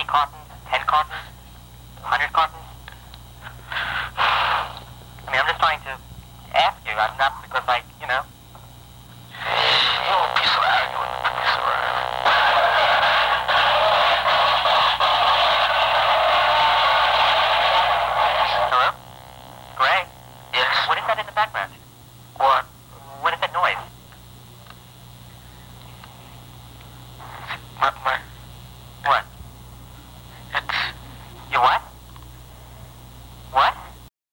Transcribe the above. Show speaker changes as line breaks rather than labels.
cartons, 10 cartons, 100 cartons? I mean, I'm just trying to ask you. I'm not because, like, you know.
You won't be so arrogant with the police around.
Hello? Gray?
Yes?
What is that in the background?
What?
What is that noise?
My